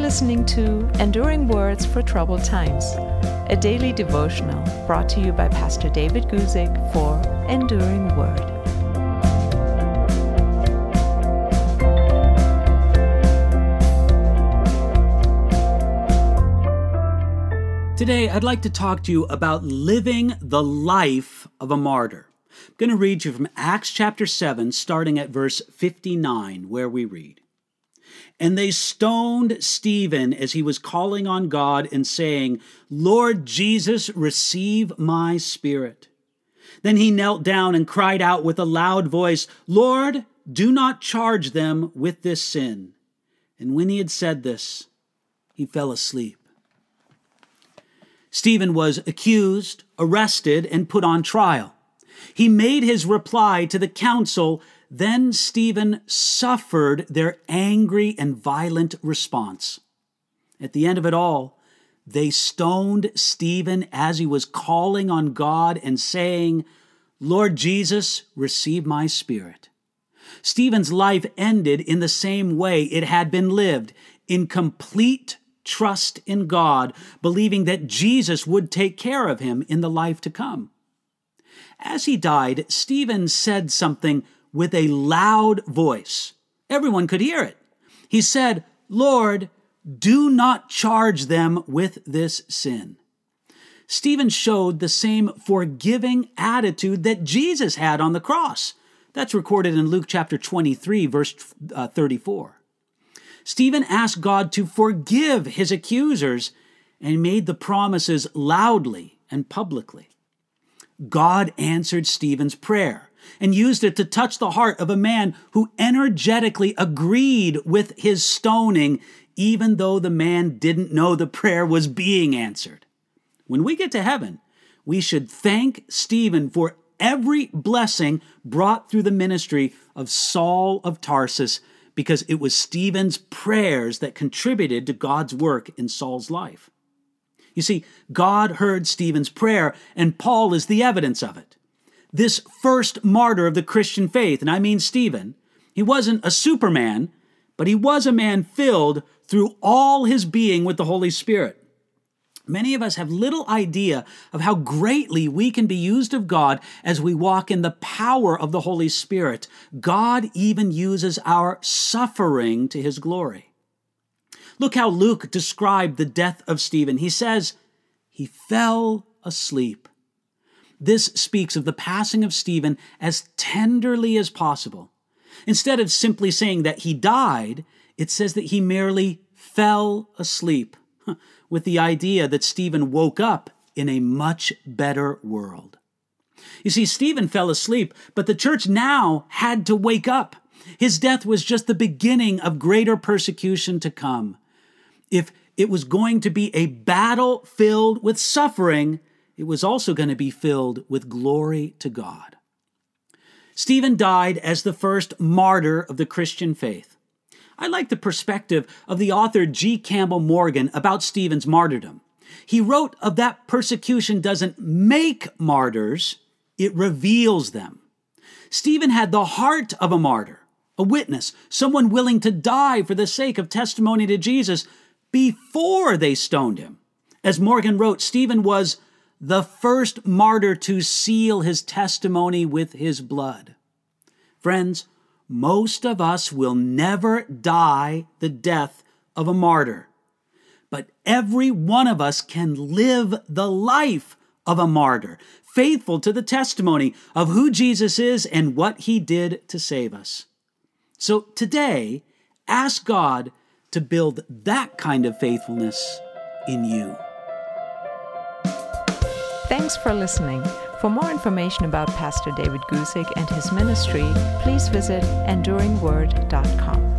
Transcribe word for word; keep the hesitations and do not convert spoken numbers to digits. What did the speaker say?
listening to Enduring Words for Troubled Times, a daily devotional brought to you by Pastor David Guzik for Enduring Word. Today, I'd like to talk to you about living the life of a martyr. I'm going to read you from Acts chapter seven, starting at verse fifty-nine, where we read, "And they stoned Stephen as he was calling on God and saying, 'Lord Jesus, receive my spirit.' Then he knelt down and cried out with a loud voice, 'Lord, do not charge them with this sin.' And when he had said this, he fell asleep." Stephen was accused, arrested, and put on trial. He made his reply to the council. Then Stephen suffered their angry and violent response. At the end of it all, they stoned Stephen as he was calling on God and saying, 'Lord Jesus, receive my spirit.' Stephen's life ended in the same way it had been lived, in complete trust in God, believing that Jesus would take care of him in the life to come. As he died, Stephen said something with a loud voice. Everyone could hear it. He said, 'Lord, do not charge them with this sin.' Stephen showed the same forgiving attitude that Jesus had on the cross. That's recorded in Luke chapter twenty-three, verse uh, thirty-four. Stephen asked God to forgive his accusers and made the promises loudly and publicly. God answered Stephen's prayer and used it to touch the heart of a man who energetically agreed with his stoning, even though the man didn't know the prayer was being answered. When we get to heaven, we should thank Stephen for every blessing brought through the ministry of Saul of Tarsus, because it was Stephen's prayers that contributed to God's work in Saul's life. You see, God heard Stephen's prayer, and Paul is the evidence of it. This first martyr of the Christian faith, and I mean Stephen, he wasn't a superman, but he was a man filled through all his being with the Holy Spirit. Many of us have little idea of how greatly we can be used of God as we walk in the power of the Holy Spirit. God even uses our suffering to his glory. Look how Luke described the death of Stephen. He says, he fell asleep. This speaks of the passing of Stephen as tenderly as possible. Instead of simply saying that he died, it says that he merely fell asleep, with the idea that Stephen woke up in a much better world. You see, Stephen fell asleep, but the church now had to wake up. His death was just the beginning of greater persecution to come. If it was going to be a battle filled with suffering, it was also going to be filled with glory to God. Stephen died as the first martyr of the Christian faith. I like the perspective of the author G. Campbell Morgan about Stephen's martyrdom. He wrote of that persecution doesn't make martyrs, it reveals them. Stephen had the heart of a martyr, a witness, someone willing to die for the sake of testimony to Jesus before they stoned him. As Morgan wrote, Stephen was the first martyr to seal his testimony with his blood. Friends, most of us will never die the death of a martyr, but every one of us can live the life of a martyr, faithful to the testimony of who Jesus is and what he did to save us. So today, ask God to build that kind of faithfulness in you. Thanks for listening. For more information about Pastor David Guzik and his ministry, please visit enduring word dot com.